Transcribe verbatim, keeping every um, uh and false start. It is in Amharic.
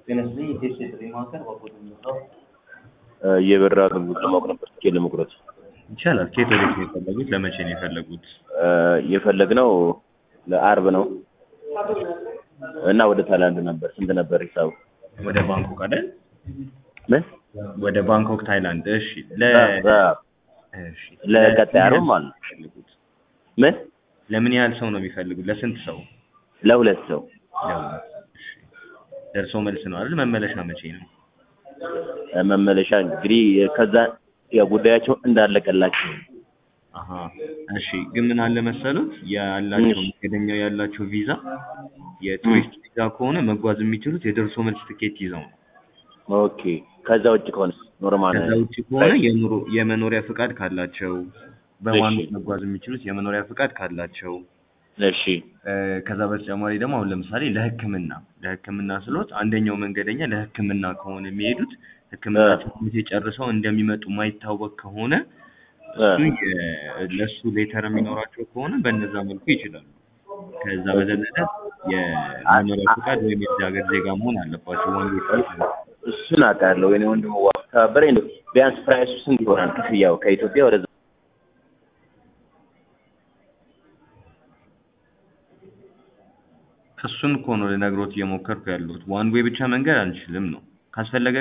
ጤነስልኝ ኢቴስ የጥሪ ማዕከል ባቦት ነው። የበራ አገልግሎት ለማወቅ ነበር ትኬት ለመቁረጥ። ይቻላል። ከየት ወዴት ነው የፈለጉት? ለመቼ ነው የፈለጉት? የፈለግነው ለአርብ ነው እና ወደ ታይላንድ ነበር። ስንት ነበር ሂሳቡ? ወደ ባንኮክ አይደል? ምን? ወደ ባንኮክ ታይላንድ። እሺ ለ እሺ ለቀጣይ አርብ ማለት ነው። ምን? ለምን ያህል ሰው ነው የሚፈልጉት? ለስንት ሰው? ለሁለት ሰው። እሺ ደርሶ መልስ ነው አይደል? መመለሻ መቼ ነው? መመለሻ እንግዲህ ከዛ የጉዳያቸው እንዳለቀላቸው። አሃ እሺ ግን ምን አለ መሰሉት ያላቸው መንገደኛው ያላቸው ቪዛ የቱሪስት ቪዛ ከሆነ መጓዝ የሚችሉት የደርሶ መልስ ትኬት ይዘው ነው። ኦኬ ከዛ ውጭ ከሆነ ኖርማል ከዛ ውጭ ከሆነ የኑሮ የመኖሪያ ፍቃድ ካላቸው በዋናነት መጓዝ የሚችሉት የመኖሪያ ፍቃድ ካላቸው። እሺ ከዛ በተጨማሪ ደግሞ አሁን ለምሳሌ ለሕክምና ለሕክምና ስሎት አንደኛው መንገደኛ ለሕክምና ከሆነ የሚሄዱት ሕክምናቸው ጨርሰው እንደሚመጡ ማይታወቅ ከሆነ እሱ ለሱ ሌተር የሚኖራቸው ከሆነ በእነዛ መልኩ ይችላሉ። ከዛ በዘለለ የመኖሪያ ፍቃድ ወይም የዚህ ሀገር ዜጋ መሆን አለባቸው ወንዶች። እሱን አውቃለሁ። ወይኔ ወንድም ተባበረኝ ነው። ቢያንስ ፕራይሱ ስንት ይሆናል ክፍያው ከኢትዮጵያ ወደዛ? እሱን እኮ ነው ልነግሮት እየሞከርኩ ያለሁት። ዋን ዌይ ብቻ መንገድ አንችልም ነው ካስፈለገ